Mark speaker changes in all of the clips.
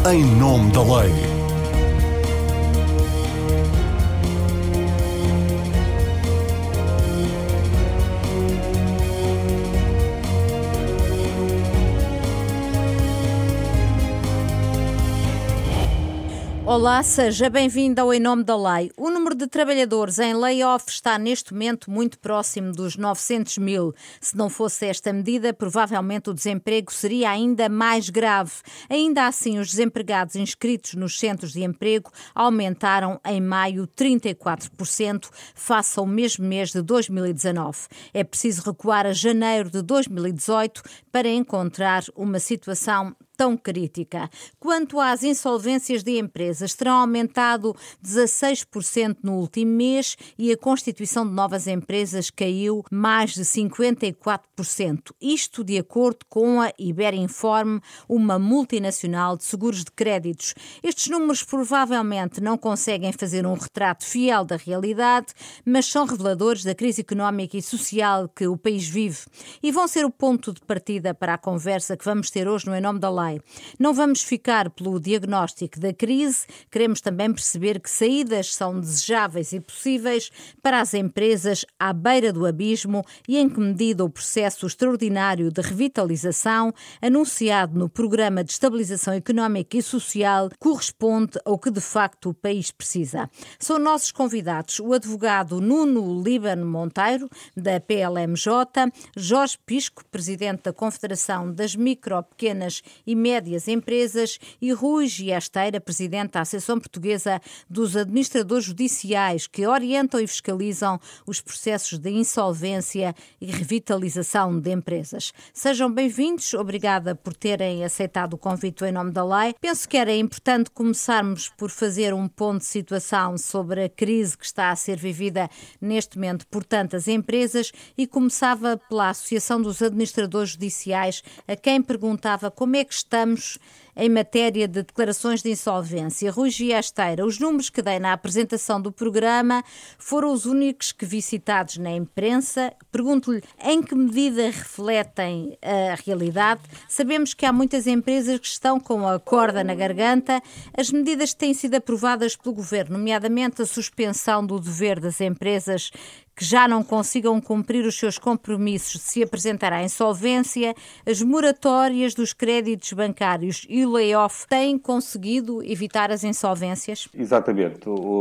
Speaker 1: Em nome da lei.
Speaker 2: Olá, seja bem-vindo ao Em Nome da Lei. O número de trabalhadores em layoff está neste momento muito próximo dos 900 mil. Se não fosse esta medida, provavelmente o desemprego seria ainda mais grave. Ainda assim, os desempregados inscritos nos centros de emprego aumentaram em maio 34% face ao mesmo mês de 2019. É preciso recuar a janeiro de 2018 para encontrar uma situação tão crítica. Quanto às insolvências de empresas, terão aumentado 16% no último mês e a constituição de novas empresas caiu mais de 54%. Isto de acordo com a Iberinform, uma multinacional de seguros de créditos. Estes números provavelmente não conseguem fazer um retrato fiel da realidade, mas são reveladores da crise económica e social que o país vive e vão ser o ponto de partida para a conversa que vamos ter hoje no Em Nome da Lei. Não vamos ficar pelo diagnóstico da crise, queremos também perceber que saídas são desejáveis e possíveis para as empresas à beira do abismo e em que medida o processo extraordinário de revitalização anunciado no Programa de Estabilização Económica e Social corresponde ao que de facto o país precisa. São nossos convidados o advogado Nuno Líbano Monteiro, da PLMJ, Jorge Pisco, presidente da Confederação das Micro, Pequenas e Médias Empresas, e Rui Giasteira, presidente da Associação Portuguesa dos Administradores Judiciais, que orientam e fiscalizam os processos de insolvência e revitalização de empresas. Sejam bem-vindos, obrigada por terem aceitado o convite Em Nome da Lei. Penso que era importante começarmos por fazer um ponto de situação sobre a crise que está a ser vivida neste momento por tantas empresas e começava pela Associação dos Administradores Judiciais, a quem perguntava como é que estamos em matéria de declarações de insolvência. Rui Giasteira, os números que dei na apresentação do programa foram os únicos que vi citados na imprensa. Pergunto-lhe em que medida refletem a realidade. Sabemos que há muitas empresas que estão com a corda na garganta. As medidas que têm sido aprovadas pelo Governo, nomeadamente a suspensão do dever das empresas que já não consigam cumprir os seus compromissos de se apresentar à insolvência, as moratórias dos créditos bancários e o layoff têm conseguido evitar as insolvências?
Speaker 3: Exatamente.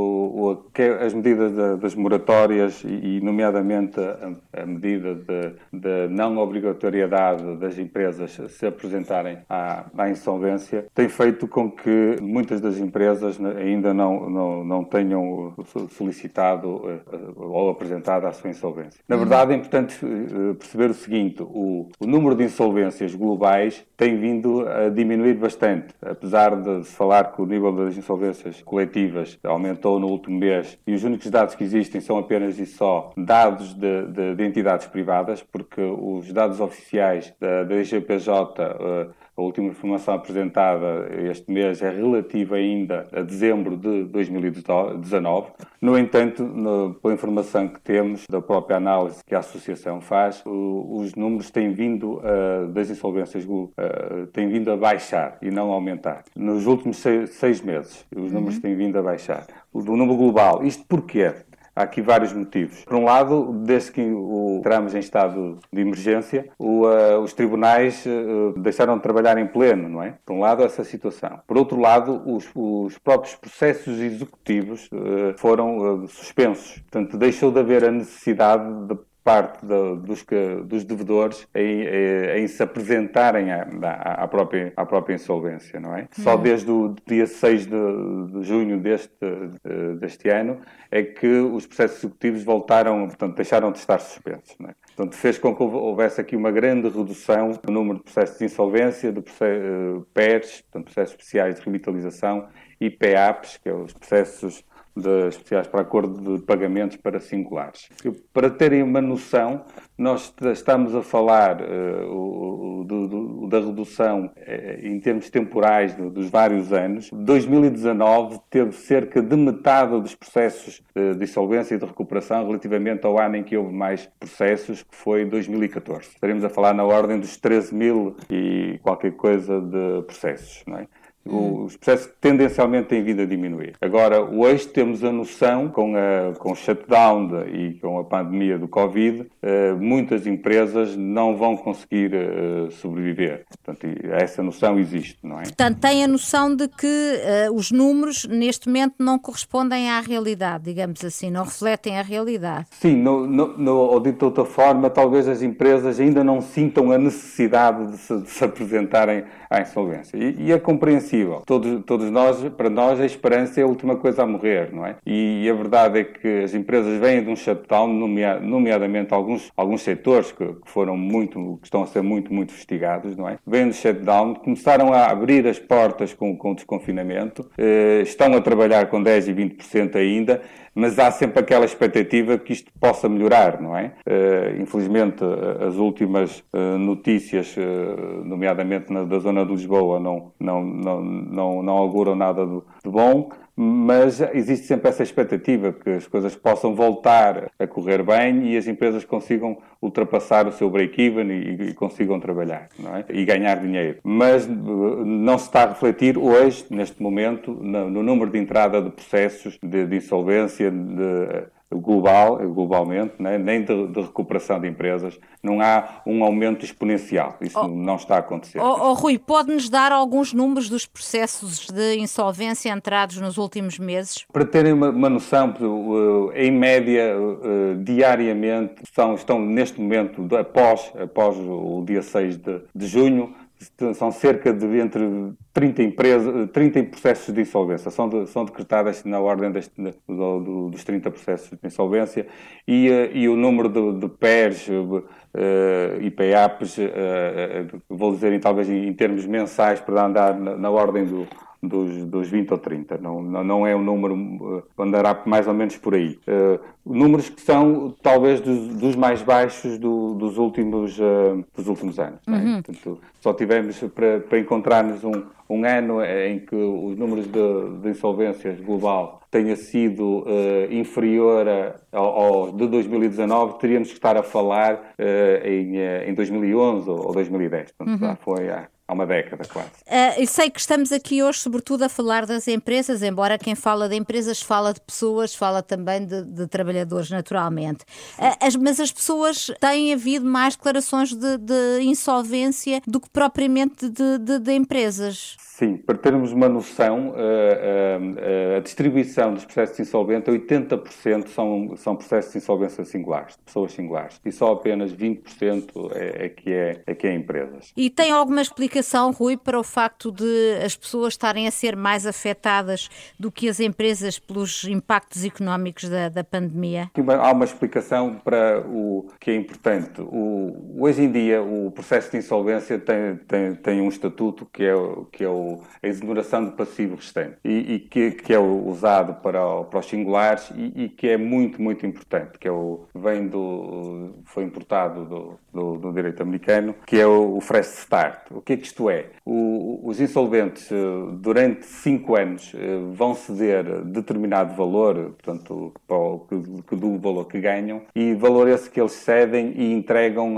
Speaker 3: As medidas das moratórias e nomeadamente a medida de não obrigatoriedade das empresas se apresentarem à insolvência tem feito com que muitas das empresas ainda não tenham solicitado ou apresentado à sua insolvência. Na verdade, é importante perceber o seguinte: o número de insolvências globais tem vindo a diminuir bastante. Apesar de se falar que o nível das insolvências coletivas aumentou no último mês e os únicos dados que existem são apenas e só dados de entidades privadas, porque os dados oficiais da IGPJ, a última informação apresentada este mês é relativa ainda a dezembro de 2019. No entanto, pela informação que temos, da própria análise que a Associação faz, os números têm vindo das insolvências têm vindo a baixar e não a aumentar. Nos últimos 6 meses, os números têm vindo a baixar. O número global, isto porquê? Há aqui vários motivos. Por um lado, desde que entramos em estado de emergência, os tribunais deixaram de trabalhar em pleno, não é? Por um lado, essa situação. Por outro lado, os próprios processos executivos foram suspensos. Portanto, deixou de haver a necessidade de parte dos devedores em se apresentarem à própria insolvência, não é? Só desde o dia 6 de junho deste ano é que os processos executivos voltaram, portanto, deixaram de estar suspensos, não é? Portanto, fez com que houvesse aqui uma grande redução do número de processos de insolvência, de PERs, portanto, processos especiais de revitalização, e PEAPs, que são os processos especiais para acordo de pagamentos para singulares. Para terem uma noção, nós estamos a falar da redução em termos temporais dos vários anos. 2019 teve cerca de metade dos processos de insolvência e de recuperação relativamente ao ano em que houve mais processos, que foi 2014. Estaremos a falar na ordem dos 13 mil e qualquer coisa de processos, não é? Os processos tendencialmente têm vindo a diminuir. Agora, hoje temos a noção, com o shutdown e com a pandemia do Covid, muitas empresas não vão conseguir sobreviver. Portanto, essa noção existe, não é?
Speaker 2: Portanto, tem a noção de que os números, neste momento, não correspondem à realidade, digamos assim, não refletem a realidade.
Speaker 3: Sim, ou dito de outra forma, talvez as empresas ainda não sintam a necessidade de se apresentarem à insolvência. E é compreensível. Todos nós, para nós, a esperança é a última coisa a morrer, não é? E a verdade é que as empresas vêm de um shutdown, nomeadamente alguns setores que estão a ser muito investigados, não é? Vêm do shutdown, começaram a abrir as portas com o desconfinamento, estão a trabalhar com 10% e 20% ainda, mas há sempre aquela expectativa que isto possa melhorar, não é? Infelizmente, as últimas notícias, nomeadamente da zona de Lisboa, não auguram nada de bom, mas existe sempre essa expectativa que as coisas possam voltar a correr bem e as empresas consigam ultrapassar o seu break-even e consigam trabalhar, não é? E ganhar dinheiro. Mas não se está a refletir hoje, neste momento, no número de entrada de processos de insolvência globalmente, né? Nem de recuperação de empresas, não há um aumento exponencial. Isso não está a acontecer.
Speaker 2: Rui, pode-nos dar alguns números dos processos de insolvência entrados nos últimos meses?
Speaker 3: Para terem uma noção, em média, diariamente, estão neste momento, após o dia 6 de junho, são cerca de entre 30 processos de insolvência. São decretadas na ordem dos 30 processos de insolvência e o número de PERs e PEAPs, vou dizer talvez em termos mensais, para andar na ordem dos 20 ou 30. Não é um número, andará mais ou menos por aí. Números que são talvez dos mais baixos dos últimos anos. Uhum. Portanto, só tivemos para encontrarmos um ano em que os números de insolvências global tenha sido inferior ao de 2019, teríamos que estar a falar em 2011 ou 2010. Portanto, já foi há uma década quase.
Speaker 2: Eu sei que estamos aqui hoje sobretudo a falar das empresas, embora quem fala de empresas fala de pessoas, fala também de trabalhadores, naturalmente. Mas as pessoas têm havido mais declarações de insolvência do que propriamente de empresas.
Speaker 3: Sim, para termos uma noção, a distribuição dos processos de insolvência, 80% são processos de insolvência singulares, de pessoas singulares, e só apenas 20% é que é empresas.
Speaker 2: E tem alguma explicação, Rui, para o facto de as pessoas estarem a ser mais afetadas do que as empresas pelos impactos económicos da pandemia?
Speaker 3: Há uma explicação para o que é importante. Hoje em dia, o processo de insolvência tem um estatuto que é a exoneração de passivo restante e que é usado para os singulares e que é muito, muito importante, que foi importado do direito americano, que é o fresh start. O que isto é? Os insolventes, durante 5 anos, vão ceder determinado valor, portanto, do valor que ganham, e valor esse que eles cedem e entregam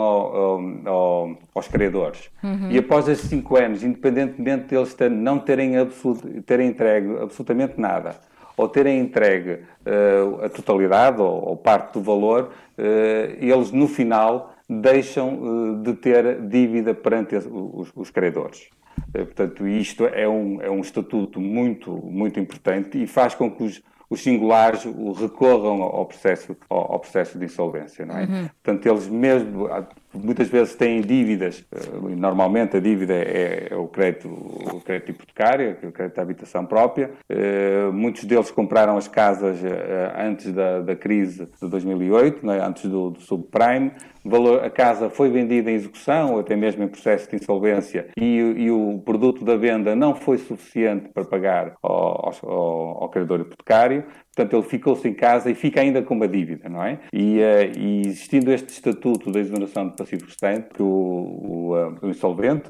Speaker 3: aos credores. Uhum. E após esses 5 anos, independentemente de eles não terem entregue absolutamente nada, ou terem entregue a totalidade ou parte do valor, eles no final deixam de ter dívida perante os credores. Portanto, isto é um estatuto muito, muito importante e faz com que os singulares recorram ao processo de insolvência, não é? Uhum. Portanto, eles mesmo muitas vezes têm dívidas, normalmente a dívida é o crédito hipotecário, o crédito de habitação própria. Muitos deles compraram as casas antes da crise de 2008, né, antes do subprime. A casa foi vendida em execução, ou até mesmo em processo de insolvência, e o produto da venda não foi suficiente para pagar ao credor hipotecário. Portanto, ele ficou sem casa e fica ainda com uma dívida, não é? E existindo este estatuto da exoneração de passivo restante, que o insolvente,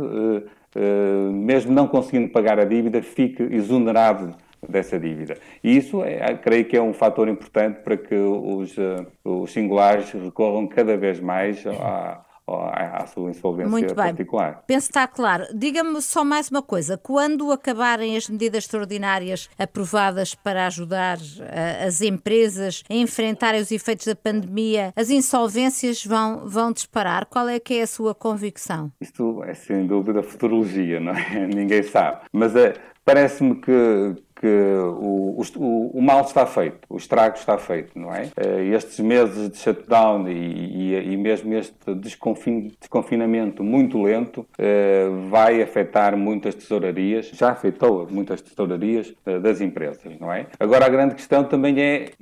Speaker 3: mesmo não conseguindo pagar a dívida, fica exonerado dessa dívida. E isso, creio que é um fator importante para que os singulares recorram cada vez mais à sua insolvência
Speaker 2: muito bem.
Speaker 3: particular.
Speaker 2: Penso que está claro. Diga-me só mais uma coisa. Quando acabarem as medidas extraordinárias aprovadas para ajudar as empresas a enfrentarem os efeitos da pandemia, as insolvências vão disparar? Qual é que é a sua convicção?
Speaker 3: Isto é sem dúvida futurologia, não é? Ninguém sabe. Mas parece-me que o mal está feito, o estrago está feito, não é? Estes meses de shutdown e mesmo este desconfinamento muito lento vai afetar muitas tesourarias, já afetou muitas tesourarias das empresas, não é? Agora a grande questão também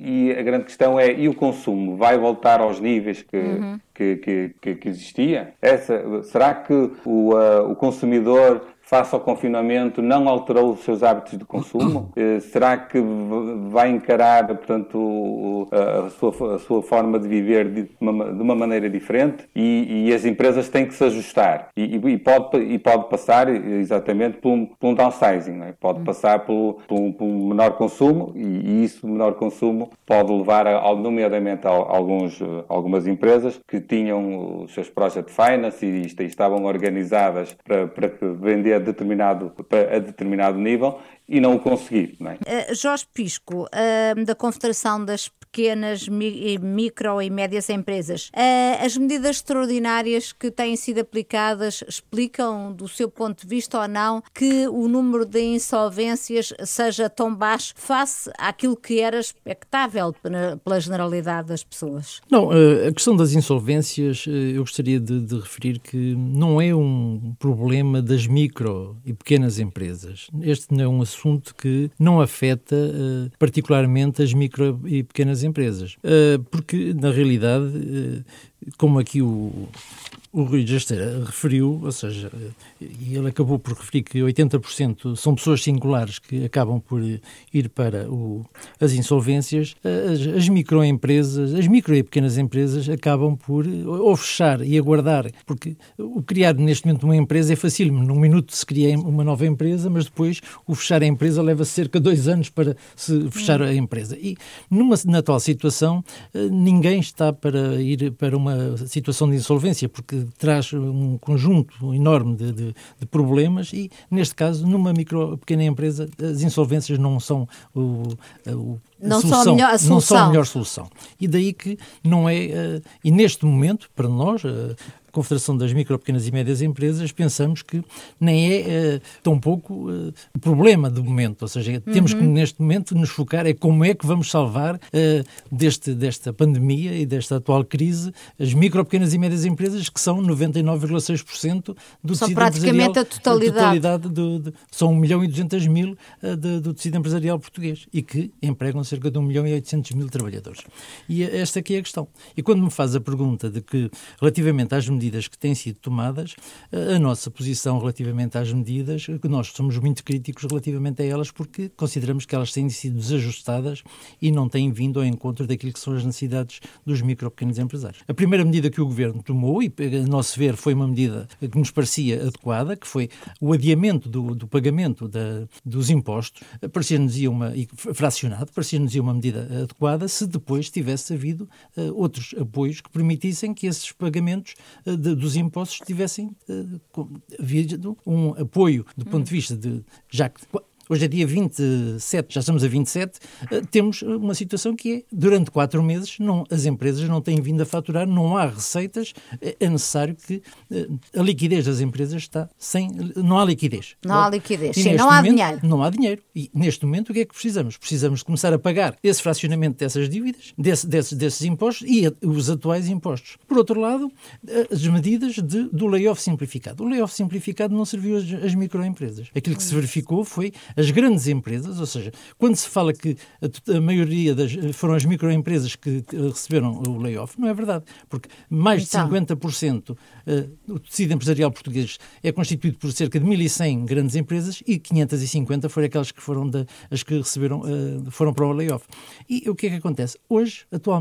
Speaker 3: e o consumo? Vai voltar aos níveis que existia? Será que o consumidor, face ao confinamento, não alterou os seus hábitos de consumo? Será que vai encarar, portanto, a sua forma de viver de uma maneira diferente? E as empresas têm que se ajustar. E pode passar exatamente por um downsizing, não é? Pode passar por um menor consumo e isso, menor consumo, pode levar, nomeadamente, algumas empresas que tinham os seus project finance e estavam organizadas para vender a determinado nível e não o conseguir. Não é?
Speaker 2: Jorge Pisco, da Confederação das Pequenas, Micro e Médias Empresas, as medidas extraordinárias que têm sido aplicadas explicam, do seu ponto de vista ou não, que o número de insolvências seja tão baixo face àquilo que era expectável pela generalidade das pessoas?
Speaker 1: Não, a questão das insolvências, eu gostaria de referir que não é um problema das micro e pequenas empresas. Este não é um assunto que não afeta particularmente as micro e pequenas empresas, porque na realidade, como aqui o Rui Jasteira referiu, ou seja, e ele acabou por referir que 80% são pessoas singulares que acabam por ir para as insolvências, as microempresas, as micro e pequenas empresas acabam por ou fechar e aguardar, porque o criar neste momento uma empresa é facílimo, num minuto se cria uma nova empresa, mas depois o fechar a empresa leva cerca de 2 anos para se fechar a empresa. E na atual situação, ninguém está para ir para uma situação de insolvência, porque traz um conjunto enorme de problemas e, neste caso, numa micro pequena empresa, as insolvências não são
Speaker 2: não são a melhor solução.
Speaker 1: E daí que não é... e neste momento, para nós, a Confederação das Micro, Pequenas e Médias Empresas, pensamos que nem é tão pouco o problema do momento. Ou seja, temos que, neste momento, nos focar é como é que vamos salvar desta pandemia e desta atual crise as micro, pequenas e médias empresas, que são 99,6% do
Speaker 2: são
Speaker 1: tecido
Speaker 2: praticamente
Speaker 1: empresarial.
Speaker 2: A totalidade.
Speaker 1: São 1.200.000 do tecido empresarial português e que empregam cerca de 1.800.000 trabalhadores. E esta aqui é a questão. E quando me faz a pergunta de que, relativamente às medidas que têm sido tomadas, a nossa posição relativamente às medidas, que nós somos muito críticos relativamente a elas, porque consideramos que elas têm sido desajustadas e não têm vindo ao encontro daquilo que são as necessidades dos micro e pequenos empresários. A primeira medida que o Governo tomou, e a nosso ver foi uma medida que nos parecia adequada, que foi o adiamento do pagamento dos impostos, parecia-nos fracionado, parecia-nos uma medida adequada se depois tivesse havido outros apoios que permitissem que esses pagamentos dos impostos tivessem havido um apoio do ponto de vista de... Já que hoje é dia 27, já estamos a 27, temos uma situação que é, durante 4 meses, as empresas não têm vindo a faturar, não há receitas, é necessário que a liquidez das empresas está sem... Não há liquidez.
Speaker 2: Não há liquidez, sim, não há dinheiro.
Speaker 1: Não há dinheiro. E, neste momento, o que é que precisamos? Precisamos de começar a pagar esse fracionamento dessas dívidas, desses impostos e os atuais impostos. Por outro lado, as medidas do layoff simplificado. O layoff simplificado não serviu às microempresas. Aquilo que se verificou foi as grandes empresas, ou seja, quando se fala que a maioria foram as microempresas que receberam o layoff, não é verdade, porque mais de 50% do tecido empresarial português é constituído por cerca de 1.100 grandes empresas e 550 foram aquelas que foram as que receberam, foram para o layoff. E o que é que acontece? Hoje, atualmente,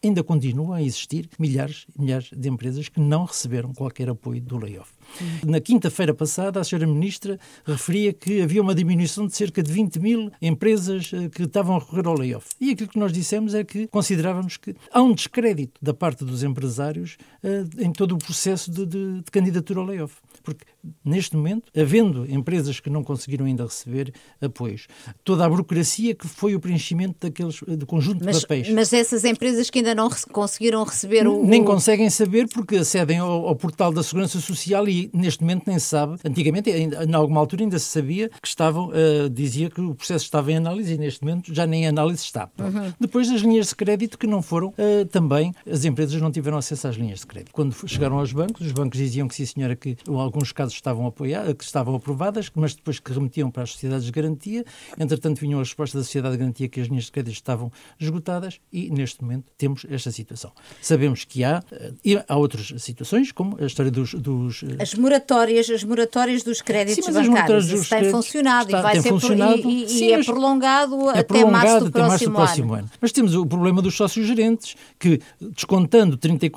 Speaker 1: ainda continuam a existir milhares e milhares de empresas que não receberam qualquer apoio do layoff. Na quinta-feira passada, a senhora Ministra referia que havia uma diminuição de cerca de 20 mil empresas que estavam a recorrer ao layoff. E aquilo que nós dissemos é que considerávamos que há um descrédito da parte dos empresários em todo o processo de candidatura ao layoff. Porque, neste momento, havendo empresas que não conseguiram ainda receber apoios, toda a burocracia que foi o preenchimento do conjunto de papéis.
Speaker 2: Mas essas empresas que ainda não conseguiram receber
Speaker 1: Nem conseguem saber porque acedem ao portal da Segurança Social e, neste momento, nem se sabe. Antigamente, em alguma altura, ainda se sabia que dizia que o processo estava em análise e, neste momento, já nem em análise está. Depois, as linhas de crédito que não foram, também, as empresas não tiveram acesso às linhas de crédito. Quando chegaram aos bancos, os bancos diziam que, sim, senhora, que alguns casos estavam aprovadas, mas depois que remetiam para as sociedades de garantia, entretanto vinham as respostas da sociedade de garantia que as linhas de crédito estavam esgotadas e, neste momento, temos esta situação. Sabemos que há outras situações, como a história dos...
Speaker 2: As moratórias dos créditos bancários. Isso tem funcionado e vai ser é prolongado até março do próximo ano.
Speaker 1: Mas temos o problema dos sócios-gerentes, que, descontando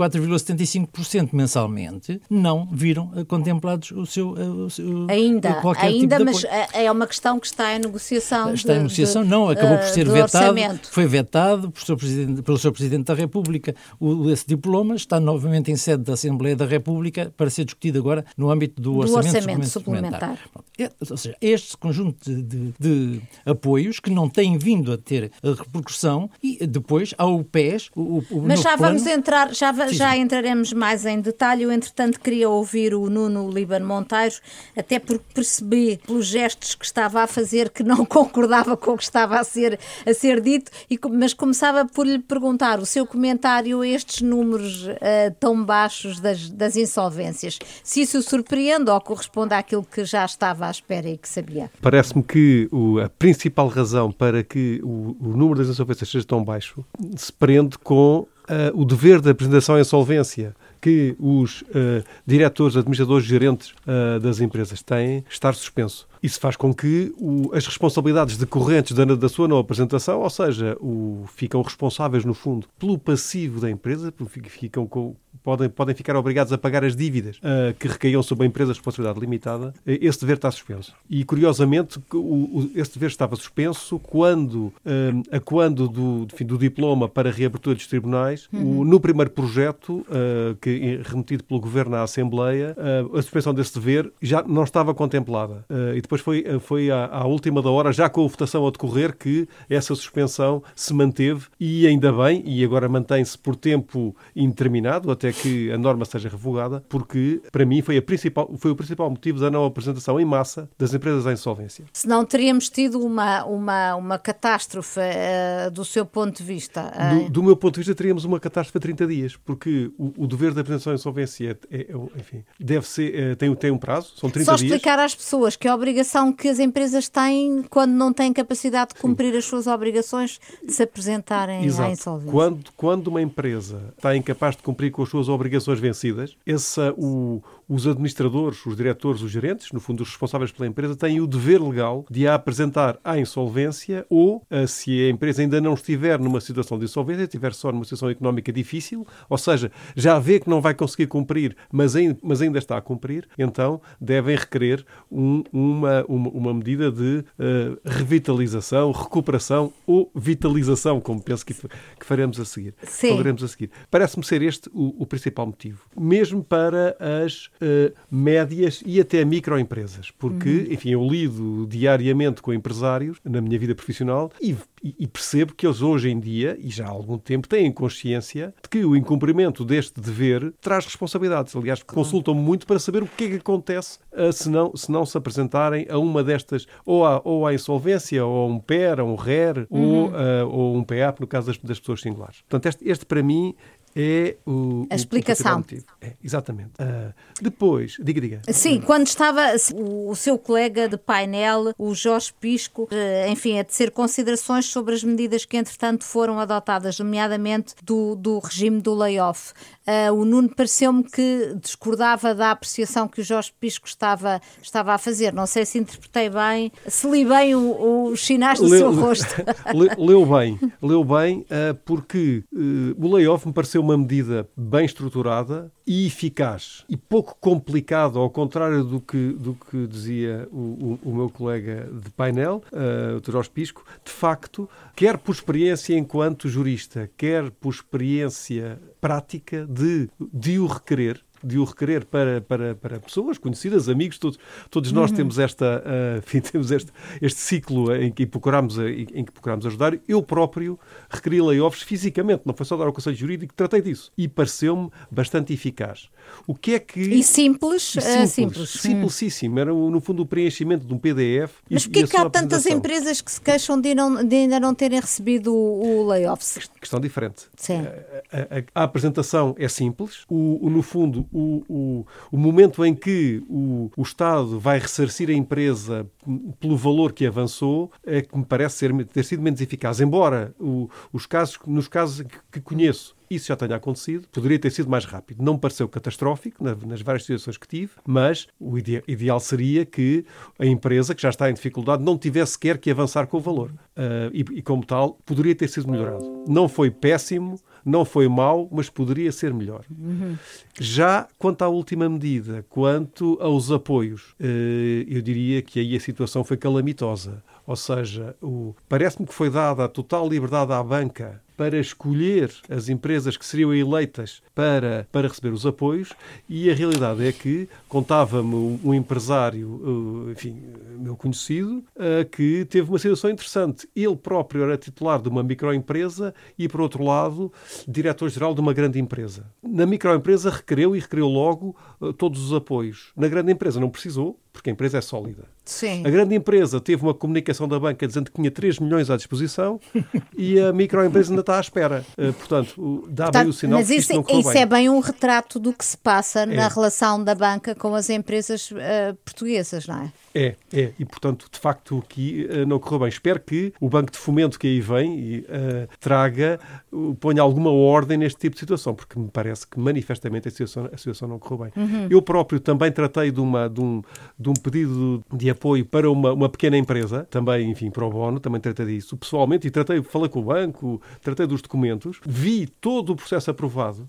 Speaker 1: 34,75% mensalmente, não viram contemplados o seu qualquer tipo de
Speaker 2: mas é uma questão que está em negociação.
Speaker 1: Está em negociação, acabou por ser vetado. Orçamento. Foi vetado pelo Sr. Presidente da República. Esse diploma está novamente em sede da Assembleia da República para ser discutido agora no âmbito do orçamento suplementar. Ou seja, este conjunto de apoios que não têm vindo a ter a repercussão e depois há o PES,
Speaker 2: mas já vamos entrar, já entraremos mais em detalhe. Eu, entretanto, queria ouvir o Nuno Líbano Monteiro, até porque percebi pelos gestos que estava a fazer que não concordava com o que estava a ser dito, mas começava por lhe perguntar o seu comentário a estes números tão baixos das insolvências. Se isso o surpreende ou corresponde àquilo que já estava à espera e que sabia?
Speaker 4: Parece-me que a principal razão para que o número das insolvências seja tão baixo se prende com o dever de apresentação à insolvência que os diretores, administradores, gerentes das empresas têm, estar suspenso. Isso faz com que as responsabilidades decorrentes da sua não apresentação, ou seja, ficam responsáveis, no fundo, pelo passivo da empresa, podem ficar obrigados a pagar as dívidas que recaíam sobre a empresa de responsabilidade limitada. Esse dever está suspenso. E, curiosamente, esse dever estava suspenso quando do diploma para reabertura dos tribunais, no primeiro projeto, remetido pelo Governo à Assembleia, a suspensão desse dever já não estava contemplada. E depois foi à última da hora, já com a votação a decorrer, que essa suspensão se manteve e ainda bem, e agora mantém-se por tempo indeterminado, até que a norma seja revogada, porque, para mim, foi o principal motivo da não apresentação em massa das empresas à insolvência.
Speaker 2: Se não teríamos tido uma catástrofe do seu ponto de vista?
Speaker 4: Do meu ponto de vista, teríamos uma catástrofe a 30 dias, porque o dever da apresentação à insolvência deve ser, tem um prazo, são 30 dias.
Speaker 2: Só explicar às pessoas que a obrigação que as empresas têm quando não têm capacidade de cumprir as suas obrigações de se apresentarem à insolvência.
Speaker 4: Quando uma empresa está incapaz de cumprir com as suas obrigações vencidas, os administradores, os diretores, os gerentes, no fundo os responsáveis pela empresa, têm o dever legal de a apresentar à insolvência ou, se a empresa ainda não estiver numa situação de insolvência, estiver só numa situação económica difícil, ou seja, já vê que não vai conseguir cumprir, mas ainda está a cumprir, então devem requerer uma medida de revitalização, recuperação ou vitalização, como penso que faremos a seguir. Falaremos a seguir. Parece-me ser este o principal motivo. Mesmo para as médias e até microempresas. Porque, enfim, eu lido diariamente com empresários na minha vida profissional e percebo que eles hoje em dia, e já há algum tempo, têm consciência de que o incumprimento deste dever traz responsabilidades. Aliás, consultam-me muito para saber o que é que acontece se não se apresentarem a uma destas, ou à insolvência, ou a um PER, a um RER, ou um PEAP, no caso das pessoas singulares. Portanto, este para mim é a
Speaker 2: explicação.
Speaker 4: Exatamente. Depois, diga.
Speaker 2: Sim, quando estava o seu colega de painel, o Jorge Pisco, enfim, a tecer considerações sobre as medidas que, entretanto, foram adotadas, nomeadamente do regime do layoff. O Nuno pareceu-me que discordava da apreciação que o Jorge Pisco estava a fazer. Não sei se interpretei bem, se li bem os sinais do seu rosto.
Speaker 4: Leu bem, porque o layoff me pareceu uma medida bem estruturada e eficaz e pouco complicada, ao contrário do que dizia o meu colega de painel, o Dr. Jorge Pisco. De facto, quer por experiência enquanto jurista, quer por experiência prática de o requerer para pessoas conhecidas, amigos, todos nós temos temos este ciclo em que procuramos ajudar. Eu próprio requeri layoffs fisicamente, não foi só dar ao Conselho Jurídico, tratei disso e pareceu-me bastante eficaz. O que é que...
Speaker 2: E simples?
Speaker 4: Simplicíssimo. Era, no fundo, o preenchimento de um PDF.
Speaker 2: Mas porquê que há tantas empresas que se queixam de ainda não terem recebido o layoffs?
Speaker 4: Questão diferente.
Speaker 2: Sim.
Speaker 4: A apresentação é simples. No fundo, o momento em que o Estado vai ressarcir a empresa pelo valor que avançou é que me parece ter sido menos eficaz. Embora nos casos que conheço isso já tenha acontecido, poderia ter sido mais rápido. Não me pareceu catastrófico nas várias situações que tive, mas o ideal seria que a empresa, que já está em dificuldade, não tivesse sequer que avançar com o valor. E como tal, poderia ter sido melhorado. Não foi péssimo, não foi mau, mas poderia ser melhor. Já quanto à última medida, quanto aos apoios, eu diria que aí a situação foi calamitosa. Ou seja, parece-me que foi dada a total liberdade à banca para escolher as empresas que seriam eleitas para receber os apoios, e a realidade é que contava-me um empresário, enfim, meu conhecido, que teve uma situação interessante. Ele próprio era titular de uma microempresa e, por outro lado, diretor-geral de uma grande empresa. Na microempresa requereu logo todos os apoios. Na grande empresa não precisou, porque a empresa é sólida.
Speaker 2: Sim.
Speaker 4: A grande empresa teve uma comunicação da banca dizendo que tinha 3 milhões à disposição e a microempresa ainda está à espera. Portanto, dá bem o sinal que isto não correu bem.
Speaker 2: Isso é bem um retrato do que se passa na relação da banca com as empresas portuguesas, não é?
Speaker 4: É. E, portanto, de facto, aqui não correu bem. Espero que o Banco de Fomento que aí vem ponha alguma ordem neste tipo de situação, porque me parece que manifestamente a situação não correu bem. Eu próprio também tratei de um pedido de apoio para uma pequena empresa, também, enfim, pro bono, também tratei disso pessoalmente e falei com o banco, tratei dos documentos, vi todo o processo aprovado,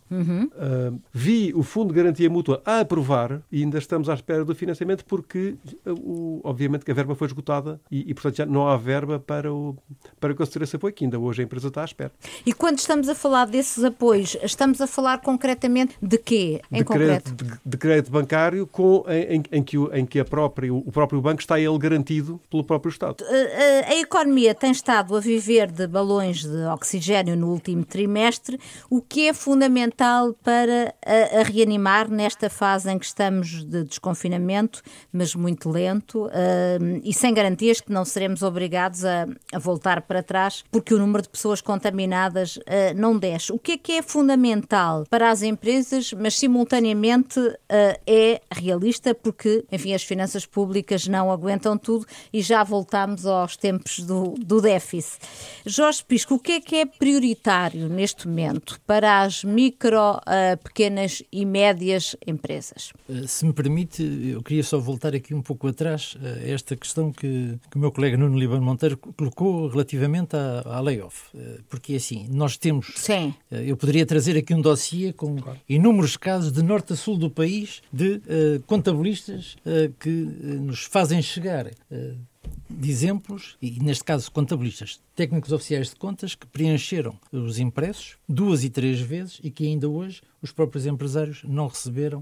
Speaker 4: vi o Fundo de Garantia Mútua a aprovar e ainda estamos à espera do financiamento porque obviamente que a verba foi esgotada e portanto já não há verba para conceder esse apoio, que ainda hoje a empresa está à espera.
Speaker 2: E quando estamos a falar desses apoios, estamos a falar concretamente de quê?
Speaker 4: De crédito bancário em que o próprio banco está ele garantido pelo próprio Estado.
Speaker 2: A economia tem estado a viver de balões de oxigénio no último trimestre. O que é fundamental para a reanimar nesta fase em que estamos de desconfinamento, mas muito lento, e sem garantias que não seremos obrigados a voltar para trás porque o número de pessoas contaminadas não desce. O que é fundamental para as empresas, mas simultaneamente é realista porque, enfim, as finanças públicas não aguentam tudo e já voltamos aos tempos do déficit. Jorge Pisco, o que é prioritário neste momento para as micro, pequenas e médias empresas?
Speaker 1: Se me permite, eu queria só voltar aqui um pouco atrás a esta questão que o meu colega Nuno Líbano Monteiro colocou relativamente à layoff. Porque assim, nós temos...
Speaker 2: Sim.
Speaker 1: Eu poderia trazer aqui um dossiê com inúmeros casos de norte a sul do país de contabilistas que nos fazem chegar de exemplos, e neste caso contabilistas, técnicos oficiais de contas que preencheram os impressos 2 e 3 vezes e que ainda hoje os próprios empresários não receberam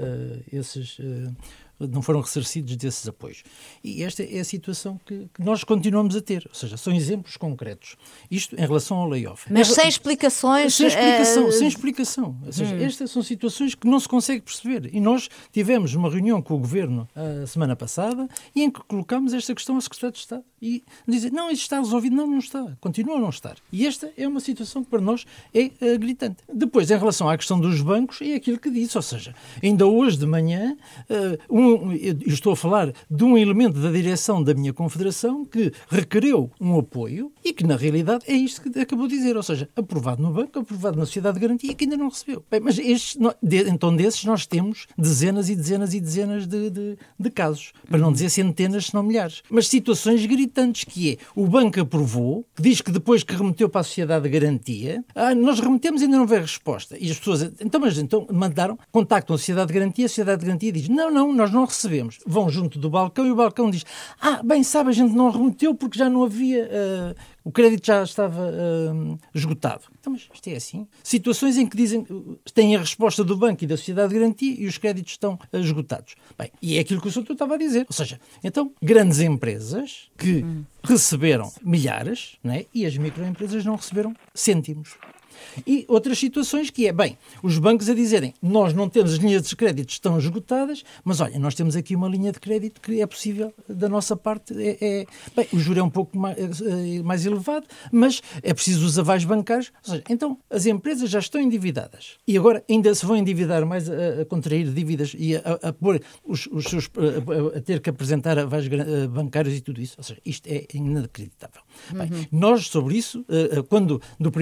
Speaker 1: não foram ressarcidos desses apoios. E esta é a situação que nós continuamos a ter. Ou seja, são exemplos concretos. Isto em relação ao layoff.
Speaker 2: Mas sem explicações...
Speaker 1: Sem explicação. Ou seja, estas são situações que não se consegue perceber. E nós tivemos uma reunião com o Governo a semana passada e em que colocámos esta questão ao Secretário de Estado. E dizem, não, isto está resolvido. Não está. Continua a não estar. E esta é uma situação que para nós é gritante. Depois, em relação à questão dos bancos, é aquilo que disse. Ou seja, ainda hoje de manhã, um eu estou a falar de um elemento da direção da minha confederação que requereu um apoio e que, na realidade, é isto que acabou de dizer. Ou seja, aprovado no banco, aprovado na sociedade de garantia, que ainda não recebeu. Bem, mas então desses nós temos dezenas e dezenas e dezenas de casos. Para não dizer centenas, se não milhares. Mas situações gritantes, que é, o banco aprovou, diz que depois que remeteu para a sociedade de garantia, nós remetemos e ainda não veio resposta. E as pessoas, então mandaram, contactam a sociedade de garantia diz, não, nós não recebemos. Vão junto do balcão e o balcão diz, bem, sabe, a gente não remeteu porque já não havia, o crédito já estava esgotado. Então, mas isto é assim? Situações em que dizem, têm a resposta do banco e da sociedade de garantia e os créditos estão esgotados. Bem, e é aquilo que o Soutor estava a dizer. Ou seja, então, grandes empresas que receberam milhares, né, e as microempresas não receberam cêntimos. E outras situações que é, bem, os bancos a dizerem, nós não temos, as linhas de crédito estão esgotadas, mas olha, nós temos aqui uma linha de crédito que é possível, da nossa parte, bem, o juro é um pouco mais elevado, mas é preciso os avais bancários. Ou seja, então, as empresas já estão endividadas e agora ainda se vão endividar mais, a contrair dívidas e a pôr os seus, a ter que apresentar avais bancários e tudo isso. Ou seja, isto é inacreditável. Bem, nós, sobre isso, quando da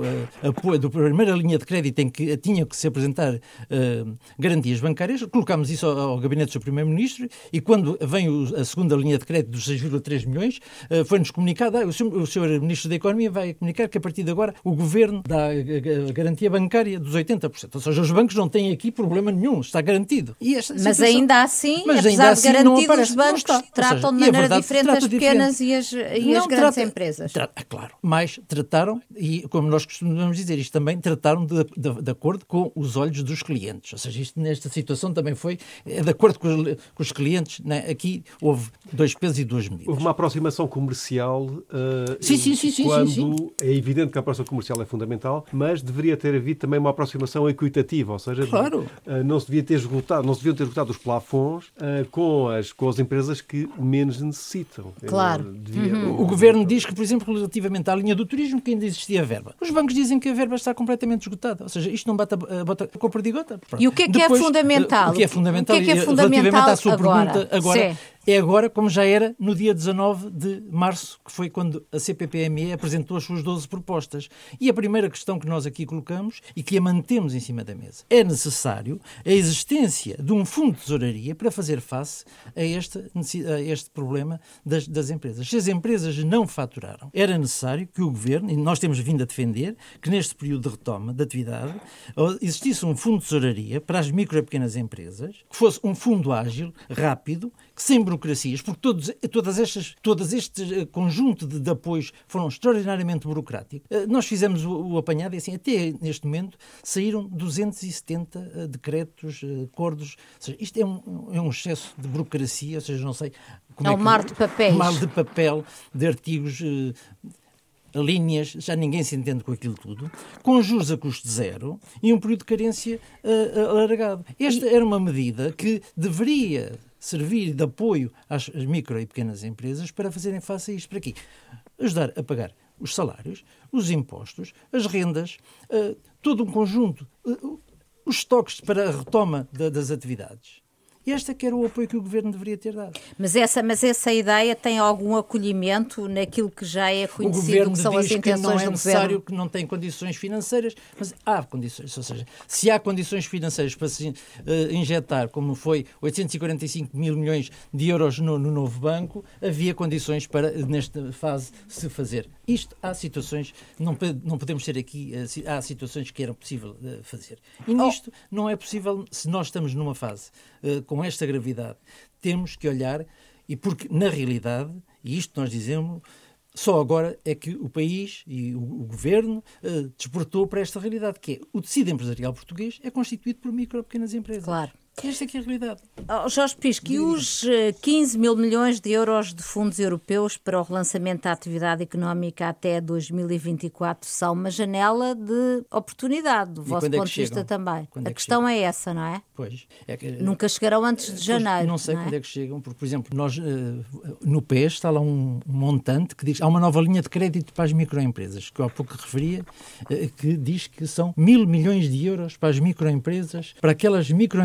Speaker 1: primeira linha de crédito em que tinha que se apresentar garantias bancárias, colocámos isso ao gabinete do Sr. Primeiro-Ministro e quando vem a segunda linha de crédito dos 6,3 milhões, foi-nos comunicado, o Sr. Ministro da Economia vai comunicar que a partir de agora o Governo dá a garantia bancária dos 80%. Ou seja, os bancos não têm aqui problema nenhum, está garantido.
Speaker 2: Mas ainda assim, apesar de garantido, os bancos tratam de maneira diferente as pequenas e as grandes empresas.
Speaker 1: Claro, mas trataram, e como nós costumamos dizer, isto também trataram de acordo com os olhos dos clientes. Ou seja, isto nesta situação também foi de acordo com os clientes. Né? Aqui houve 2 pesos e 2 medidas.
Speaker 4: Houve uma aproximação comercial.
Speaker 1: Sim.
Speaker 4: É evidente que a aproximação comercial é fundamental, mas deveria ter havido também uma aproximação equitativa. Ou seja,
Speaker 1: claro.
Speaker 4: Não se deviam ter esgotado os plafons com as empresas que menos necessitam.
Speaker 2: Claro.
Speaker 1: O Governo diz que, por exemplo, relativamente à linha do turismo, que ainda existia verba. Os bancos dizem que a verba está completamente esgotada. Ou seja, isto não bate a compra de gota.
Speaker 2: E o que é que é fundamental?
Speaker 1: O que é fundamental,
Speaker 2: relativamente
Speaker 1: à sua pergunta agora,
Speaker 2: sim.
Speaker 1: É agora como já era no dia 19 de março, que foi quando a CPPME apresentou as suas 12 propostas. E a primeira questão que nós aqui colocamos e que a mantemos em cima da mesa. É necessário a existência de um fundo de tesouraria para fazer face a este problema das empresas. Se as empresas não faturaram, era necessário que o Governo, e nós temos vindo a defender, que neste período de retoma da atividade existisse um fundo de tesouraria para as micro e pequenas empresas, que fosse um fundo ágil, rápido, sem burocracias, porque todo este conjunto de apoios foram extraordinariamente burocráticos. Nós fizemos o apanhado e assim, até neste momento saíram 270 decretos, acordos. Ou seja, isto é um excesso de burocracia, ou seja, não sei como
Speaker 2: é um mar de papéis.
Speaker 1: Mar de papel, de artigos, linhas, já ninguém se entende com aquilo tudo, com juros a custo zero e um período de carência alargado. Esta era uma medida que deveria servir de apoio às micro e pequenas empresas para fazerem face a isto. Para quê? Ajudar a pagar os salários, os impostos, as rendas, todo um conjunto, os estoques para a retoma das atividades. Este que era o apoio que o Governo deveria ter dado.
Speaker 2: Mas essa ideia tem algum acolhimento naquilo que já é conhecido, que são as intenções do Governo? O Governo diz que não é necessário,
Speaker 1: que não tem condições financeiras, mas há condições. Ou seja, se há condições financeiras para se injetar, como foi 845 mil milhões de euros no novo banco, havia condições para, nesta fase, se fazer. Isto, há situações, não podemos ter aqui, há situações que era possível fazer. E nisto não é possível, se nós estamos numa fase com esta gravidade, temos que olhar, e porque na realidade, e isto nós dizemos, só agora é que o país e o Governo despertou para esta realidade, que é o tecido empresarial português é constituído por micro e pequenas empresas.
Speaker 2: Claro.
Speaker 1: Esta é que é a realidade.
Speaker 2: Jorge Pisco, e os 15 mil milhões de euros de fundos europeus para o relançamento da atividade económica até 2024 são uma janela de oportunidade, do vosso ponto de vista também. A questão é essa, não é?
Speaker 1: Pois.
Speaker 2: Nunca chegarão antes de janeiro.
Speaker 1: Não sei quando é que chegam, porque, por exemplo, nós no PES está lá um montante que diz há uma nova linha de crédito para as microempresas, que eu há pouco referia, que diz que são 1.000 milhões de euros para as microempresas, para aquelas microempresas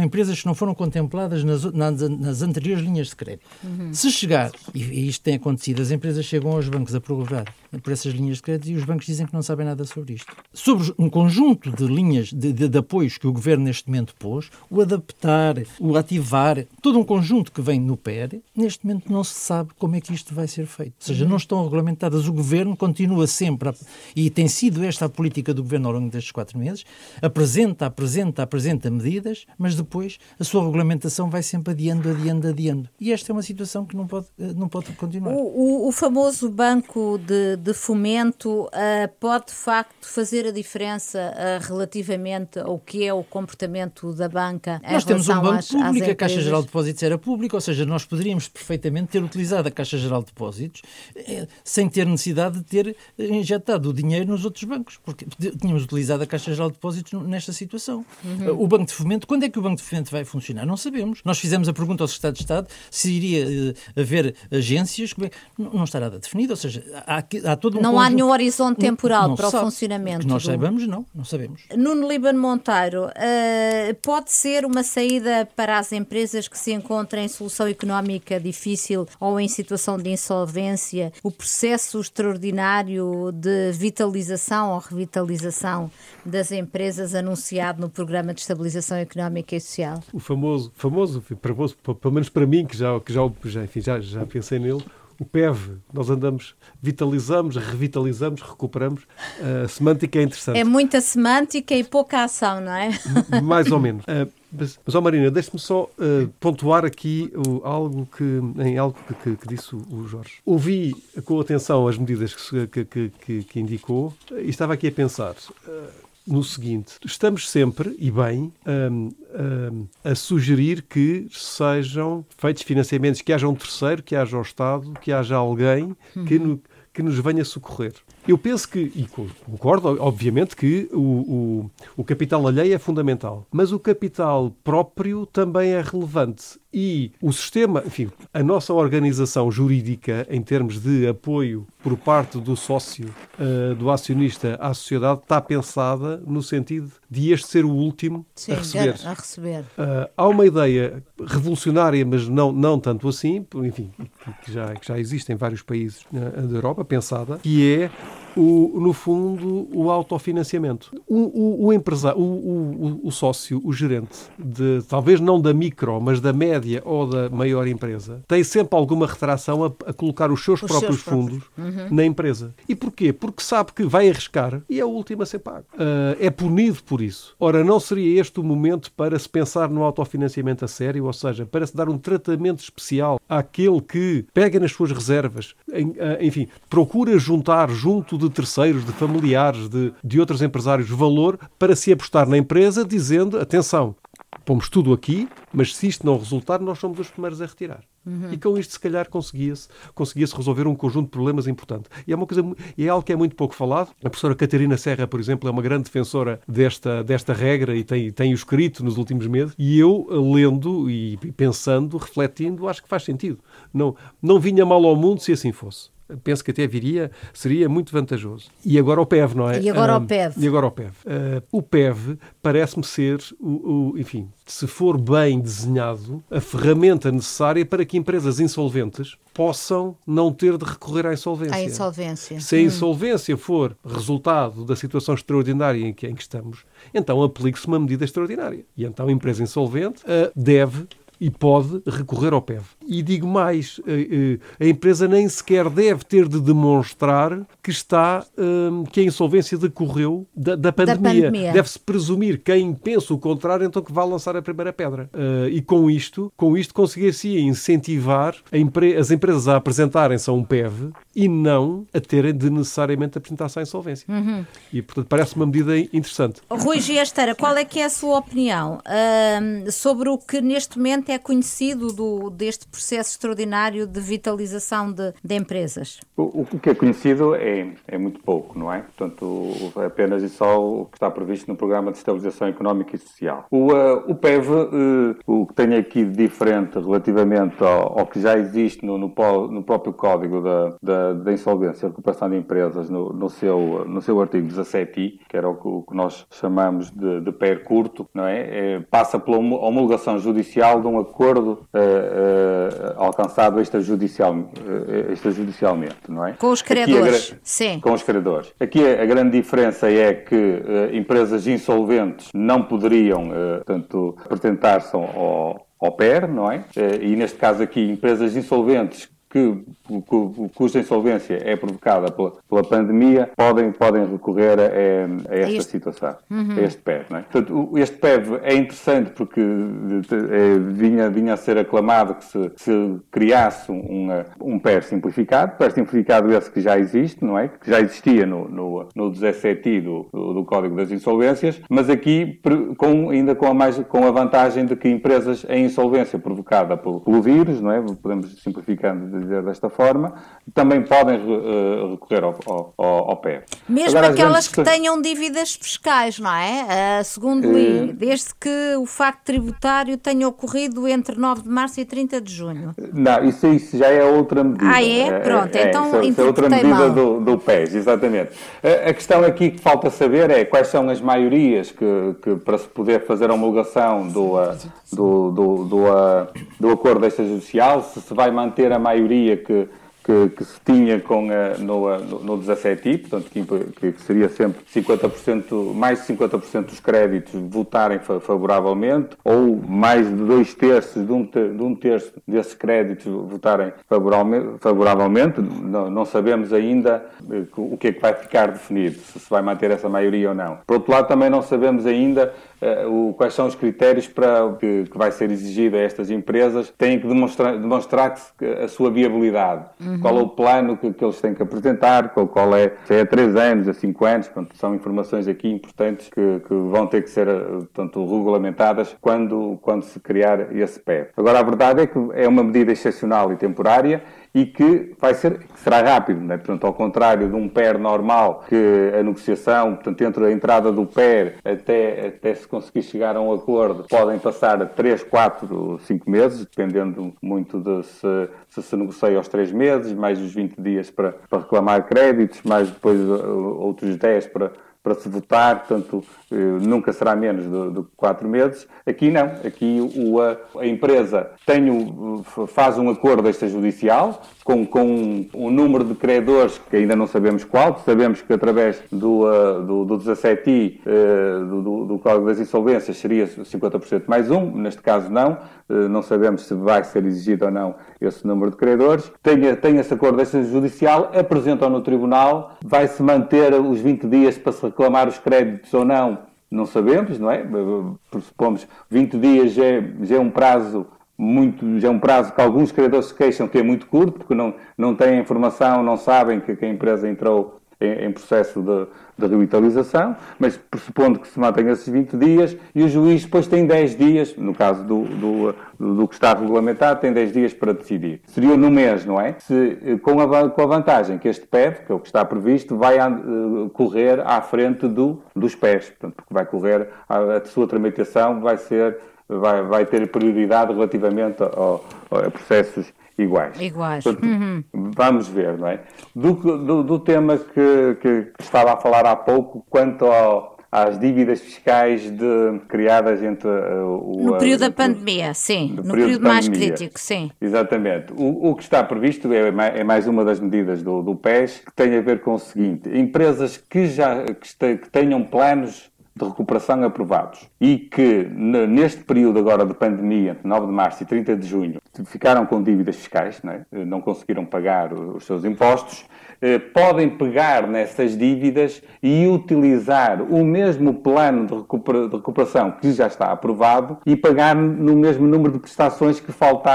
Speaker 1: que não foram contempladas nas anteriores linhas de crédito. Se chegar, e isto tem acontecido, as empresas chegam aos bancos a prorrogar por essas linhas de crédito e os bancos dizem que não sabem nada sobre isto. Sobre um conjunto de linhas de apoios que o Governo neste momento pôs, o adaptar, o ativar, todo um conjunto que vem no PER, neste momento não se sabe como é que isto vai ser feito. Ou seja, não estão regulamentadas. O Governo continua sempre, e tem sido esta a política do Governo ao longo destes 4 meses, apresenta medidas, mas depois a sua regulamentação vai sempre adiando. E esta é uma situação que não pode continuar.
Speaker 2: O famoso banco de fomento pode, de facto, fazer a diferença relativamente ao que é o comportamento da banca em
Speaker 1: Nós temos um banco público, a Caixa Geral de Depósitos era pública, ou seja, nós poderíamos perfeitamente ter utilizado a Caixa Geral de Depósitos sem ter necessidade de ter injetado o dinheiro nos outros bancos, porque tínhamos utilizado a Caixa Geral de Depósitos nesta situação. O Banco de Fomento, quando é que o Banco de Fomento vai funcionar? Não sabemos. Nós fizemos a pergunta ao Secretário de Estado se iria haver agências, não está nada definido, ou seja, há todo um
Speaker 2: Não
Speaker 1: conjunto...
Speaker 2: há nenhum horizonte temporal
Speaker 1: não
Speaker 2: para o
Speaker 1: sabe.
Speaker 2: funcionamento.
Speaker 1: Que nós saibamos, não sabemos.
Speaker 2: Nuno Líbano Monteiro, pode ser uma saída para as empresas que se encontram em solução económica difícil ou em situação de insolvência, o processo extraordinário de vitalização ou revitalização das empresas anunciado no Programa de Estabilização Económica e Social?
Speaker 4: O famoso, pelo menos para mim, que já pensei nele, o PEV, nós andamos, vitalizamos, revitalizamos, recuperamos. A semântica é interessante.
Speaker 2: É muita semântica e pouca ação, não é?
Speaker 4: Mais ou menos. Mas Marina, deixe-me só pontuar aqui algo que disse o Jorge. Ouvi com atenção as medidas que indicou e estava aqui a pensar... no seguinte, estamos sempre, e bem, a sugerir que sejam feitos financiamentos, que haja um terceiro, que haja o Estado, que haja alguém que nos venha socorrer. Eu penso que, e concordo, obviamente, que o capital alheio é fundamental, mas o capital próprio também é relevante. E o sistema, enfim, a nossa organização jurídica, em termos de apoio por parte do sócio, do acionista à sociedade, está pensada no sentido de este ser o último a receber. Há uma ideia revolucionária, mas não tanto assim, enfim, que já existe em vários países da Europa, pensada, que é, no fundo, o autofinanciamento. O empresário, o sócio, o gerente, talvez não da micro, mas da média ou da maior empresa, tem sempre alguma retração a colocar os seus próprios fundos na empresa. E porquê? Porque sabe que vai arriscar e é o último a ser pago. É punido por isso. Ora, não seria este o momento para se pensar no autofinanciamento a sério, ou seja, para se dar um tratamento especial àquele que pega nas suas reservas, enfim, procura juntar junto de terceiros, de familiares, de outros empresários, valor para se apostar na empresa, dizendo, atenção, pomos tudo aqui, mas se isto não resultar, nós somos os primeiros a retirar. E com isto, se calhar, conseguia-se resolver um conjunto de problemas importante. E é algo que é muito pouco falado. A professora Catarina Serra, por exemplo, é uma grande defensora desta regra e tem-o escrito nos últimos meses. E eu, lendo e pensando, refletindo, acho que faz sentido. Não vinha mal ao mundo se assim fosse. Penso que até seria muito vantajoso. E agora o PEV, não é?
Speaker 2: E agora o PEV. O PEV parece-me ser, enfim, se for bem desenhado, a ferramenta necessária para que empresas insolventes possam não ter de recorrer à insolvência. Se a insolvência for resultado da situação extraordinária em que estamos, então aplique-se uma medida extraordinária. E então a empresa insolvente deve e pode recorrer ao PEV. E digo mais, a empresa nem sequer deve ter de demonstrar que a insolvência decorreu da pandemia. Deve-se presumir, quem pensa o contrário, então que vai lançar a primeira pedra. E com isto conseguir-se incentivar as empresas a apresentarem-se a um PEV e não a terem de necessariamente apresentar-se à insolvência. E, portanto, parece uma medida interessante. Rui Giesteira, qual é que é a sua opinião sobre o que neste momento é conhecido deste processo extraordinário de vitalização de empresas?
Speaker 3: O que é conhecido é muito pouco, não é? Portanto, apenas e só o que está previsto no Programa de Estabilização Económica e Social. O PEV, o que tem aqui de diferente relativamente ao que já existe no próprio Código da Insolvência e Recuperação de Empresas, no seu artigo 17i, que era o que nós chamamos de PER curto, não é? Passa pela homologação judicial de um acordo alcançado extrajudicialmente, não é?
Speaker 2: Com os credores, sim.
Speaker 3: Com os credores. Aqui a grande diferença é que empresas insolventes não poderiam, portanto, apresentar-se ao PER, não é? E neste caso aqui, empresas insolventes cuja insolvência é provocada pela pandemia, podem recorrer a esta situação, a este PEV. Não é? Portanto, este PEV é interessante porque vinha a ser aclamado que se criasse um PEV simplificado esse que já existe, não é? Que já existia no 17i do Código das Insolvências, mas aqui com a vantagem de que empresas em insolvência provocada pelo vírus, não é? Podemos simplificando dizer desta forma, também podem recorrer ao PEV.
Speaker 2: Mesmo agora, aquelas que tenham dívidas fiscais, não é? Segundo li, desde que o facto tributário tenha ocorrido entre 9 de março e 30 de junho.
Speaker 3: Não, isso já é outra medida.
Speaker 2: Pronto, então
Speaker 3: isso é outra medida do PES, exatamente. A questão aqui que falta saber é quais são as maiorias que para se poder fazer a homologação do acordo extrajudicial, se vai manter a maioria que se tinha no 17i, portanto, que seria sempre 50%, mais de 50% dos créditos votarem favoravelmente, ou mais de 2/3 de um terço desses créditos votarem favoravelmente. Não sabemos ainda o que é que vai ficar definido, se vai manter essa maioria ou não. Por outro lado, também não sabemos ainda quais são os critérios que vai ser exigido a estas empresas. Têm que demonstrar a sua viabilidade. Qual é o plano que eles têm que apresentar, qual é, se é a 3 anos, a 5 anos, portanto, são informações aqui importantes que vão ter que ser, portanto, regulamentadas quando se criar esse PEV. Agora, a verdade é que é uma medida excepcional e temporária e que será rápido, né? Portanto, ao contrário de um PER normal, que a negociação, portanto, entre a entrada do PER até se conseguir chegar a um acordo, podem passar 3, 4, 5 meses, dependendo muito de se negocia aos 3 meses, mais os 20 dias para reclamar créditos, mais depois outros 10 para se votar, portanto, nunca será menos do que 4 meses. Aqui não. Aqui a empresa faz um acordo extrajudicial com um número de credores que ainda não sabemos qual. Sabemos que através do 17i do Código das Insolvências seria 50% mais um. Neste caso não. Não sabemos se vai ser exigido ou não esse número de credores. Tem esse acordo extrajudicial, apresentam no tribunal, vai-se manter os 20 dias para se reclamar os créditos ou não. Não sabemos, não é? Pressupomos 20 dias já é um prazo que alguns credores se queixam que é muito curto, porque não têm informação, não sabem que a empresa entrou em processo de revitalização, mas pressupondo que se mantenha esses 20 dias, e o juiz depois tem 10 dias, no caso do que está regulamentado, tem 10 dias para decidir. Seria no mês, não é? Com a vantagem que este PEV, que é o que está previsto, vai correr à frente dos PEVs, portanto, porque vai correr, a sua tramitação vai ter prioridade relativamente a processos iguais. Portanto, vamos ver, não é? Do tema que estava a falar há pouco, quanto às dívidas fiscais criadas
Speaker 2: no período da pandemia, sim. No período mais crítico, sim.
Speaker 3: Exatamente. O que está previsto é mais uma das medidas do PES, que tem a ver com o seguinte: empresas que tenham planos de recuperação aprovados e que neste período agora de pandemia, entre 9 de março e 30 de junho, ficaram com dívidas fiscais, não conseguiram pagar os seus impostos, podem pegar nessas dívidas e utilizar o mesmo plano de recuperação que já está aprovado e pagar no mesmo número de prestações que faltar,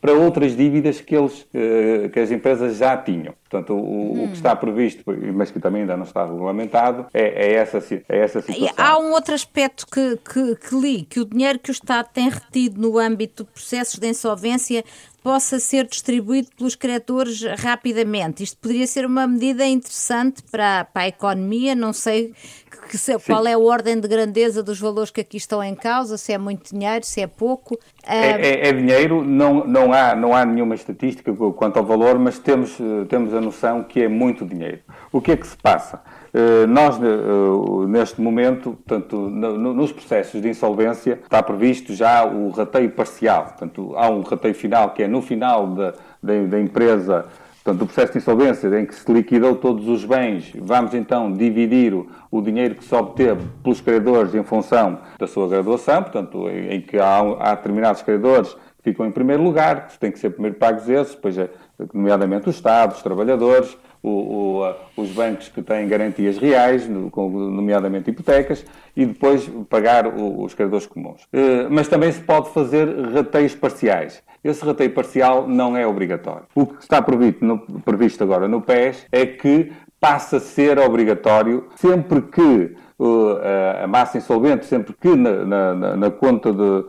Speaker 3: para outras dívidas que as empresas já tinham. Portanto, o que está previsto, mas que também ainda não está regulamentado, é essa situação.
Speaker 2: E há um outro aspecto que li, que o dinheiro que o Estado tem retido no âmbito de processos de insolvência possa ser distribuído pelos credores rapidamente. Isto poderia ser uma medida interessante para a economia, não sei qual é a ordem de grandeza dos valores que aqui estão em causa, se é muito dinheiro, se é pouco.
Speaker 3: É dinheiro, não há nenhuma estatística quanto ao valor, mas temos a noção que é muito dinheiro. O que é que se passa? Nós, neste momento, portanto, nos processos de insolvência, está previsto já o rateio parcial. Portanto, há um rateio final, que é no final da empresa, portanto, do processo de insolvência, em que se liquidou todos os bens, vamos então dividir o dinheiro que se obteve pelos credores em função da sua graduação, portanto, em que há determinados credores que ficam em primeiro lugar, que têm que ser primeiro pagos esses, depois, nomeadamente o Estado, os trabalhadores, os bancos que têm garantias reais, nomeadamente hipotecas, e depois pagar os credores comuns. Mas também se pode fazer rateios parciais. Esse rateio parcial não é obrigatório. O que está previsto agora no PES é que passa a ser obrigatório sempre que a massa insolvente, sempre que na conta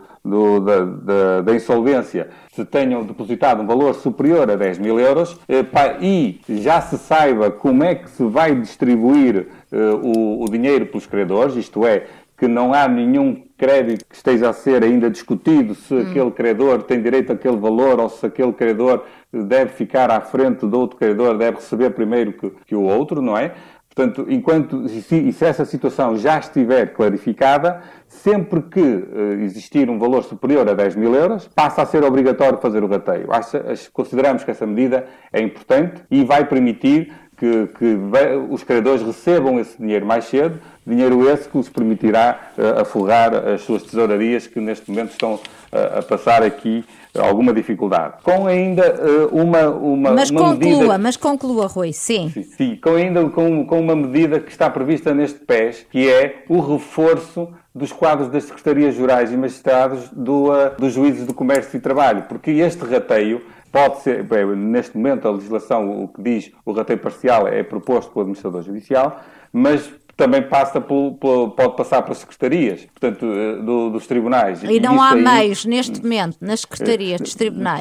Speaker 3: da insolvência se tenham depositado um valor superior a 10 mil euros e já se saiba como é que se vai distribuir o dinheiro pelos credores, isto é, que não há nenhum crédito que esteja a ser ainda discutido se aquele credor tem direito àquele valor ou se aquele credor deve ficar à frente do outro credor, deve receber primeiro que o outro, não é? Portanto, se essa situação já estiver clarificada, sempre que existir um valor superior a 10 mil euros, passa a ser obrigatório fazer o rateio. Consideramos que essa medida é importante e vai permitir que os credores recebam esse dinheiro mais cedo, dinheiro esse que os permitirá aforrar as suas tesourarias que neste momento estão a passar aqui alguma dificuldade. Com ainda
Speaker 2: Mas conclua, Rui, sim.
Speaker 3: Sim, com uma medida que está prevista neste PES, que é o reforço dos quadros das Secretarias-Gerais e Magistrados dos Juízes do Comércio e Trabalho, porque este rateio pode ser, neste momento a legislação, o que diz o rateio parcial é proposto pelo Administrador Judicial, mas também pode passar pelas secretarias, portanto, dos tribunais.
Speaker 2: E não há meios, neste momento, nas secretarias dos tribunais.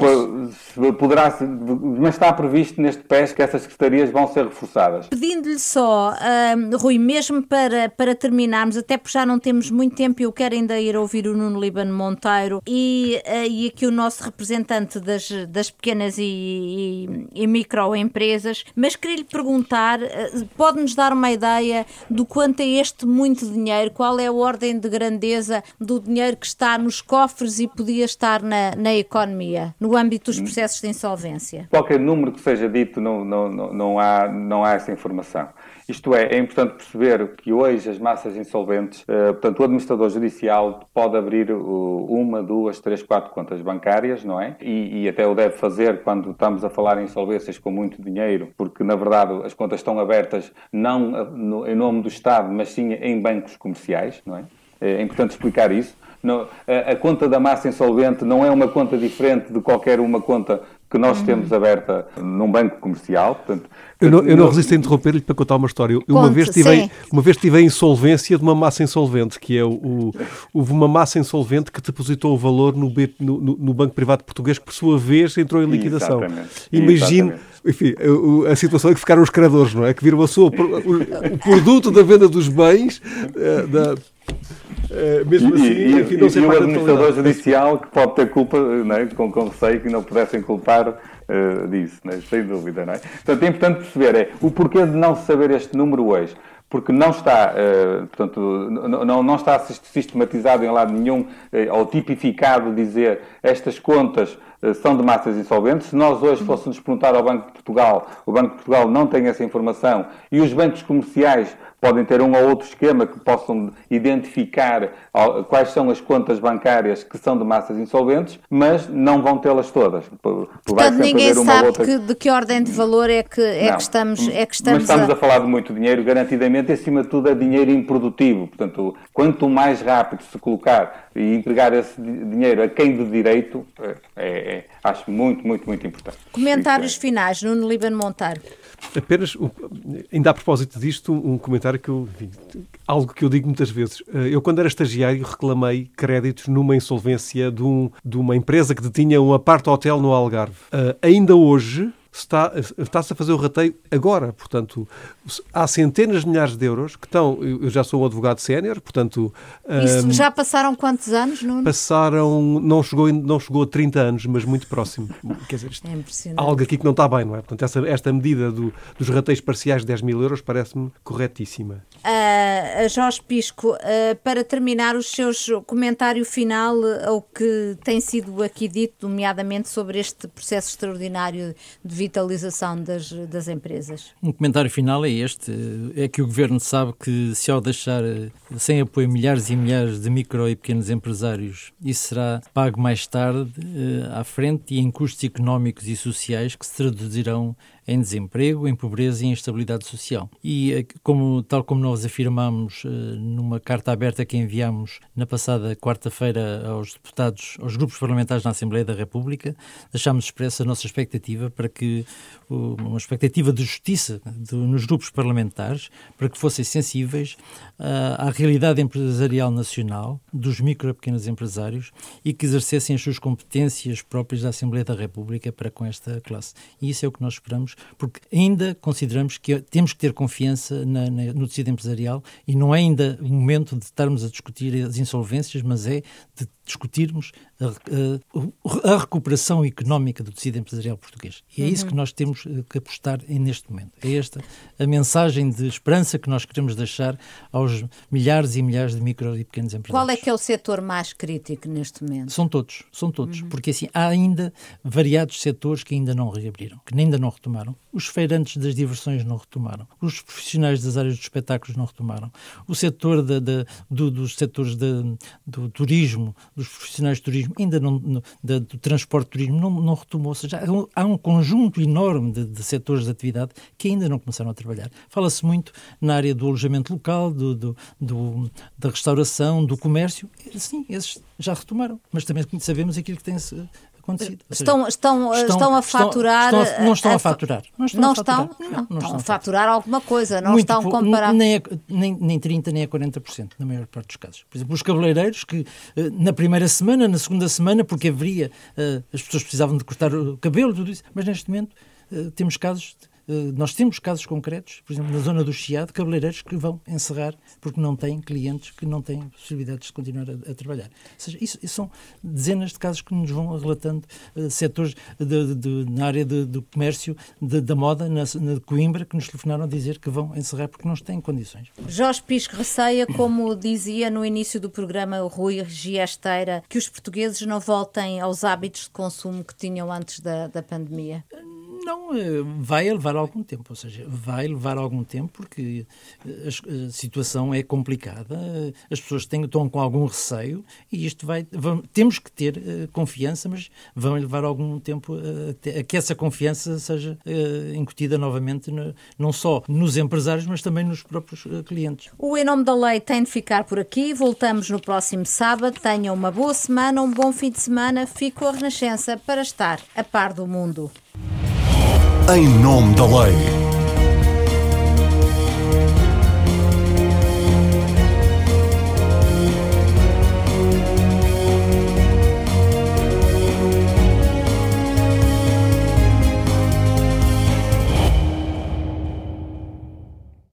Speaker 3: Mas está previsto neste PES que essas secretarias vão ser reforçadas.
Speaker 2: Pedindo-lhe só, Rui, mesmo para terminarmos, até porque já não temos muito tempo, eu quero ainda ir ouvir o Nuno Líbano Monteiro e aqui o nosso representante das pequenas e microempresas, mas queria-lhe perguntar, pode-nos dar uma ideia do quanto é este muito dinheiro, qual é a ordem de grandeza do dinheiro que está nos cofres e podia estar na economia, no âmbito dos processos de insolvência?
Speaker 3: Qualquer número que seja dito, não há essa informação. Isto é importante perceber que hoje as massas insolventes, portanto, o administrador judicial pode abrir 1, 2, 3, 4 contas bancárias, não é? E até o deve fazer quando estamos a falar em insolvências com muito dinheiro, porque, na verdade, as contas estão abertas não em nome do Estado, mas sim em bancos comerciais, não é? É importante explicar isso. A conta da massa insolvente não é uma conta diferente de qualquer uma conta que nós temos aberta num banco comercial. Portanto,
Speaker 4: eu não resisto a interromper-lhe para contar uma história. Uma vez tive a insolvência de uma massa insolvente, que é houve uma massa insolvente que depositou o valor no Banco Privado Português, que por sua vez entrou em liquidação. Imagine, enfim, a situação é que ficaram os credores, não é? Que viram o produto da venda dos bens, mesmo assim, enfim, não sei
Speaker 3: o administrador judicial que pode ter culpa, não é? Com receio que não pudessem culpar disso, não é? Sem dúvida, não é? Portanto, é importante perceber o porquê de não se saber este número hoje. Porque não está, portanto, não está sistematizado em lado nenhum ou tipificado dizer estas contas são de massas insolventes. Se nós hoje fôssemos perguntar ao Banco de Portugal, o Banco de Portugal não tem essa informação e os bancos comerciais podem ter um ou outro esquema que possam identificar quais são as contas bancárias que são de massas insolventes, mas não vão tê-las todas.
Speaker 2: Portanto, ninguém sabe de que ordem de valor é que estamos
Speaker 3: mas estamos a falar de muito dinheiro, garantidamente, e acima de tudo é dinheiro improdutivo. Portanto, quanto mais rápido se colocar e entregar esse dinheiro a quem de direito, acho muito, muito, muito importante.
Speaker 2: Comentários finais, Nuno Líbano Monteiro.
Speaker 4: Apenas, ainda a propósito disto, um comentário algo que eu digo muitas vezes. Eu, quando era estagiário, reclamei créditos numa insolvência de uma empresa que detinha um apart-hotel no Algarve. Ainda hoje está-se a fazer o rateio agora. Portanto, há centenas de milhares de euros que estão... Eu já sou um advogado sénior, portanto...
Speaker 2: Isso já passaram quantos anos, Nuno?
Speaker 4: Passaram... Não chegou a 30 anos, mas muito próximo. Quer dizer,
Speaker 2: é impressionante.
Speaker 4: Algo aqui que não está bem, não é? Portanto, esta medida dos rateios parciais de 10 mil euros parece-me corretíssima.
Speaker 2: Jorge Pisco, para terminar, o seu comentário final ao que tem sido aqui dito, nomeadamente sobre este processo extraordinário de vitalização das empresas.
Speaker 1: Um comentário final é este, é que o Governo sabe que se ao deixar sem apoio milhares e milhares de micro e pequenos empresários, isso será pago mais tarde, à frente, e em custos económicos e sociais que se traduzirão em desemprego, em pobreza e em instabilidade social. E tal como nós afirmamos numa carta aberta que enviámos na passada quarta-feira aos deputados, aos grupos parlamentares na Assembleia da República, deixámos expressa a nossa expectativa para que, uma expectativa de justiça nos grupos parlamentares, para que fossem sensíveis à realidade empresarial nacional dos micro e pequenos empresários e que exercessem as suas competências próprias da Assembleia da República para com esta classe. E isso é o que nós esperamos, porque ainda consideramos que temos que ter confiança no tecido empresarial e não é ainda o momento de estarmos a discutir as insolvências, mas é de discutirmos a recuperação económica do tecido empresarial português. E é isso que nós temos que apostar neste momento. É esta a mensagem de esperança que nós queremos deixar aos milhares e milhares de micro e pequenos empresários.
Speaker 2: Qual é que é o setor mais crítico neste momento?
Speaker 1: São todos, porque assim há ainda variados setores que ainda não reabriram, que ainda não retomaram. Os feirantes das diversões não retomaram. Os profissionais das áreas dos espetáculos não retomaram. O setor dos setores do turismo, dos profissionais de turismo, ainda não, do transporte de turismo, não retomou. Ou seja, há um conjunto enorme de setores de atividade que ainda não começaram a trabalhar. Fala-se muito na área do alojamento local, da restauração, do comércio. Sim, esses já retomaram, mas também sabemos aquilo que tem-se acontecido.
Speaker 2: Estão a faturar...
Speaker 1: Não estão a faturar.
Speaker 2: Não estão a faturar alguma coisa, não estão a comparar...
Speaker 1: Nem 30% nem a 40%, na maior parte dos casos. Por exemplo, os cabeleireiros que na primeira semana, na segunda semana, porque as pessoas precisavam de cortar o cabelo, tudo isso, mas neste momento nós temos casos concretos, por exemplo, na zona do Chiado, de cabeleireiros que vão encerrar porque não têm clientes, que não têm possibilidades de continuar a trabalhar. Ou seja, isso são dezenas de casos que nos vão relatando setores na área do comércio, da moda, na Coimbra, que nos telefonaram a dizer que vão encerrar porque não têm condições.
Speaker 2: Jorge Pisco receia, como dizia no início do programa o Rui Giesteira, que os portugueses não voltem aos hábitos de consumo que tinham antes da pandemia?
Speaker 1: Não, vai levar algum tempo, ou seja, vai levar algum tempo porque a situação é complicada, as pessoas estão com algum receio e temos que ter confiança, mas vão levar algum tempo a que essa confiança seja incutida novamente, não só nos empresários, mas também nos próprios clientes.
Speaker 2: O Em Nome da Lei tem de ficar por aqui, voltamos no próximo sábado, tenham uma boa semana, um bom fim de semana, fico a Renascença para estar a par do mundo.
Speaker 5: Em Nome da Lei.